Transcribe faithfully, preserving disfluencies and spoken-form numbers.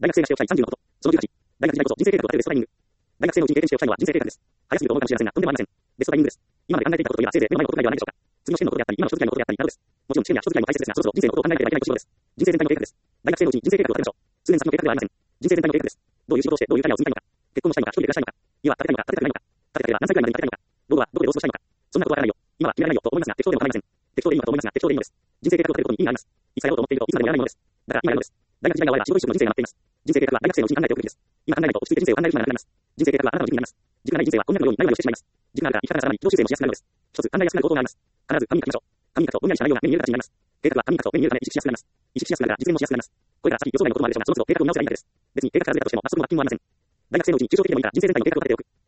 大学生がしておきたいさんじゅうのこと。そのじゅうはち、大学時代こそ人生計画を立てるベストタイミング。大学生のうちに経験しておきたいのは人生計画です。早すぎると思うかもしれませんが、とんでもありません。ベストタイミングです。今まで考えていたことといえばせいぜい目の前のことくらいではないでしょうか。次の試験のことであったり、今の人付き合いのことであったりなどです。もちろん試験や人付き合いも大切ですが、そろそろ人生のことを考えなければいけないということです。人生全体の計画です。大学生のうちに人生計画を立てましょう。数年先の計画ではありません。人生全体の計画です。どういう仕事をして、どういうキャリアを積みたいのか。結婚をしたいのか、一人で暮らしたいのか。家は建てたいのか、建てたくないのか。建てたければ何歳くらいまでに建てたいのか。老後はどこで様子をしたいのか。そんなことはわからないよ。今は決められないよと思いますが、適当でも構いません。適当でいいのかと思いますが、適当でいいのです。人生計画を立てることに意味があります。いつやろうと思っているといつまでもやらないものです。だから今やるのです。大学時代が終われば仕事一色の人生が待っています。人生計画は大学生のうちに考えておくべきです。今考えないと落ち着いて人生を考える暇がなくなります。人生計画はあなたの軸になります。軸がない人生はこんにゃくのようになるまでをしてしまいます。軸があるから生き方がさらに軌道修正もしやすくなるのです。一つ考えやすくなることがあります。必ず紙に書きましょう。紙に書くとぼんやりした内容が目に見える形になります。計画は紙に書くと目に見えるため意識しやすくなります。意識しやすくなるから実現もしやすくなります。これから先予想外のこともあるでしょうが、その都度計画を見直せばいいからです。別に計画からずれたとしてもまっすぐのは金もありません。大学生のうちに抽象的でもいいから人生全体の計画を立てておく。